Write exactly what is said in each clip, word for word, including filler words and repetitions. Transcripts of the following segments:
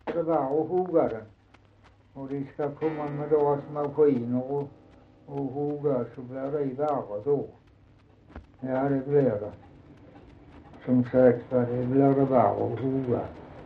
det var och hoga den. Och de ska komma med deras maskiner och, och hoga, så blir det värre då. Ja, det blir det. Som sagt, det blir det värre och hoga.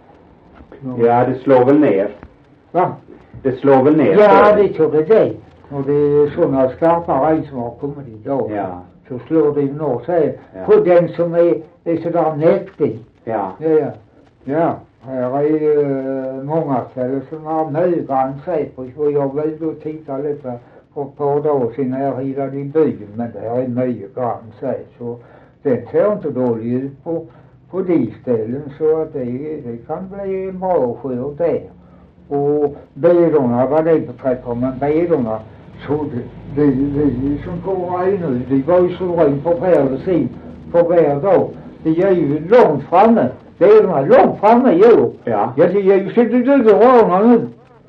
Ja, det slår väl ner. Va? Det slår väl ner. Ja, det tror jag det. Och det är sådana skarpa regn som har kommit idag. Ja. Så slår det ner sig Ja. på den som är, är sådär nättig. Ja. Ja, ja. Här är uh, många ställen som har mögran sig på. Och jag vill då titta lite på ett par dagar sedan jag hittade i byn. Men det är mögran sig. Så den ser inte dålig ut på, på de ställen. Så att det, det kan bli en bra skörd där. Och bedorna, vad det beträffar, men bedorna, så de, de, de som går här nu, de var ju så rent på varje sid, på varje dag. De är ju långt framme, bedorna långt framme i år. Ja. Ja, de är ju sitter du och rörna nu.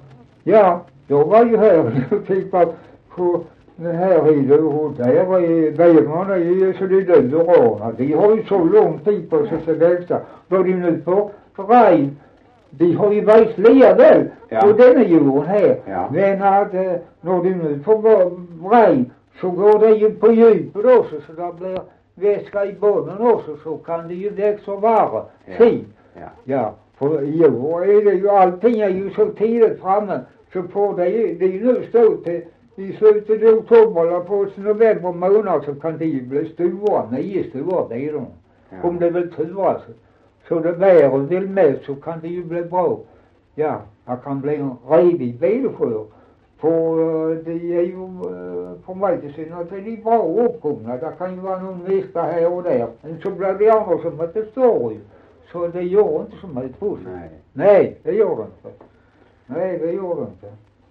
Ja, jag var ju här och tittade på den här hiden och där är bedorna, det är så det är du och rörna. De har ju så lång tid på sig så detta. Då är de nu på regn. De har ju varit lia väl Ja. på denna jorden här. Ja. Men att eh, när de nu får regn så går det ju på djupet också, så det blir väska i botten också, så kan det ju växa värre. Ja. Fint. Ja. Ja, för i år är det ju, allting är ju så tidigt framme, så får det ju, det är ju nu stå till i slutet av oktober eller på november månad, så kan det ju bli stora, nio stora bilar. Ja. Om det vill tur alltså. Så det vädret vill med, så kan det ju bli bra. Ja, det kan bli en redig bilskör. För uh, det är ju uh, på mig till sin att det är bra uppkomna. Det kan ju vara någon vista här och där. Men så blir det andra som att det står ju. Så det gör inte så mycket på sig. Nej. Nej, det gör det inte. Nej, det gör det inte.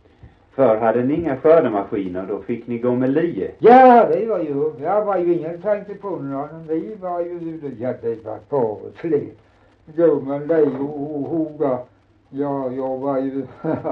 Förr hade ni inga skördemaskiner, då fick ni gå med lie. Ja, det var ju, jag var ju ingen tänkte på någon. Vi var ju, ja det var på slet. Gå med det och, och hoga. Ja, jag var ju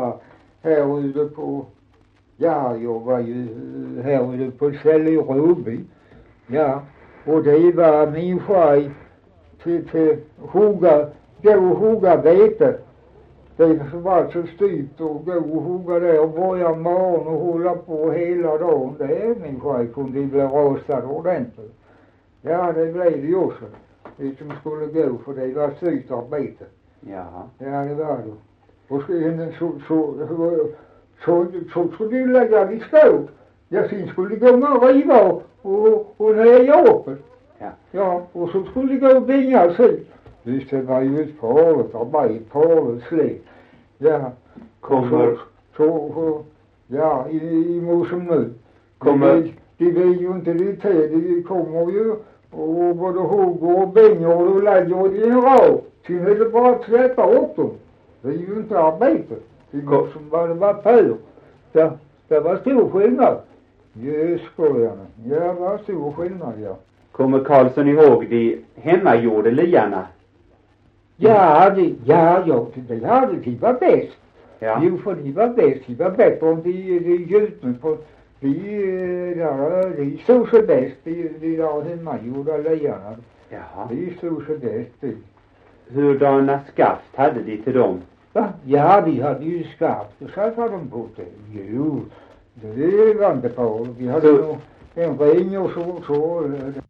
här ute på, ja, jag var ju här ute på Säll i Råby. Ja, och det var min far till, till hoga, gå och hoga vete. Det var så styrt och gå och hoga där och börja morgon och hålla på hela dagen. Det är min far kunde bli rostad ordentligt. Ja, det blev det ju också. Det som skulle gå, för det var styrt arbete. Jaha. Ja, det var det. Och så, så, så, så, så, så skulle du lägga vid skål. Ja, sen skulle det gå med och riva och, och, och näja upp. Ja. Ja, och så skulle det gå och binga sig. Visst, det var ju ett farligt arbete, farligt slit. Ja. Kommer... Så, så, så, ja, i, i Mosum nu. Kommer... De, de vet ju inte det till, de kommer ju och både hugger och bingar och då lägger de i en rad. Sen är det bara att släppa upp dem. Det är ju inte arbete. Det går som vad det var förr. Det, det var stor skillnad. Ja, skojarna. Ja, det var stor skillnad, ja. Kommer Karlsson ihåg de hemmagjorda liarna? Ja, det, ja, ja, det hade de var bäst. Ja. Jo, för de var bäst. De var bättre om de, de gjutna på, de, där, de stod så bäst, de, de där hemmagjorda liarna. Jaha. De stod så bäst, de. Hurdana skaft hade de till dem? Va? Ja, de hade ju skaft och så hade de på det. Jo, det var inte bra. Vi hade Så... nog en ring och så, så.